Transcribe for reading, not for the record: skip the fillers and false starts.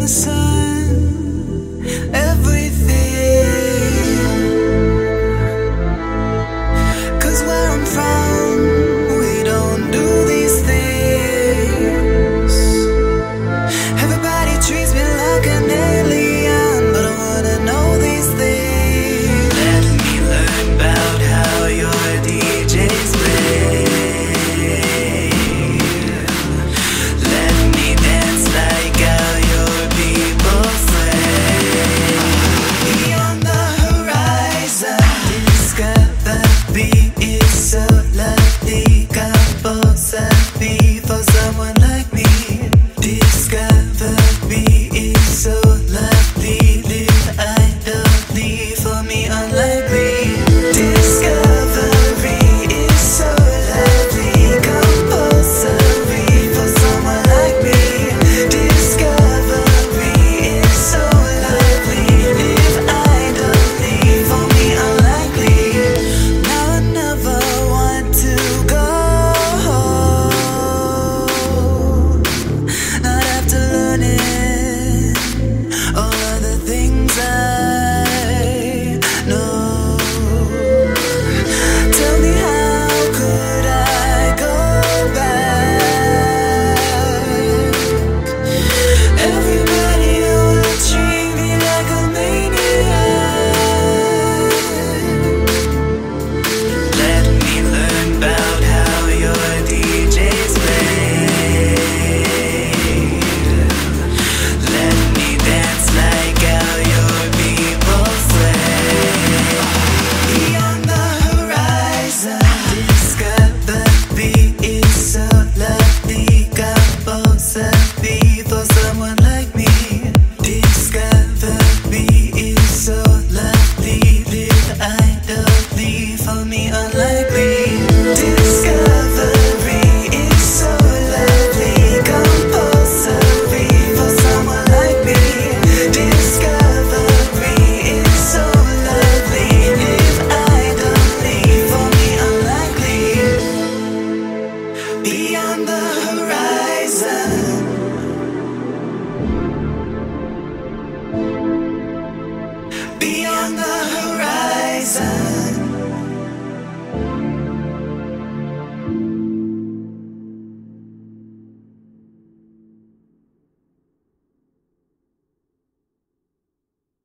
the sun, everything. 'Cause where I'm from, we don't do these things. Everybody treats me like an alien, but I wanna know these things. Let me learn about how your DJs play. Let me dance like how your people sway. Beyond the horizon, discover me is so lovely. Composer me for someone like me. Discover me is so lovely. Live idly for me unlikely. Discovery is so lovely. Compulsory for someone like me. Discovery is so lovely. Live idly for me unlikely. Now I never want to go. Not after learning all of the things I know. Tell me, how could I go back? Everybody will treat me like a maniac. Let me learn about how your DJs play. Let me dance like how your people sway. Beyond the horizon, discover me is so lovely. Composer me for someone like me. Discover me is so lovely. Live idly for me unlikely. Discovery is so lovely. Compulsory for someone like me. Discovery is so lovely. Live idly for me unlikely. Beyond the horizon, beyond the